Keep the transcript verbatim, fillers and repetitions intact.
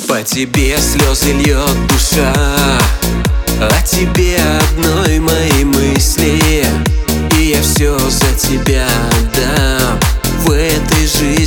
По тебе слезы льет душа, о тебе одной мои мысли, и я все за тебя отдам в этой жизни.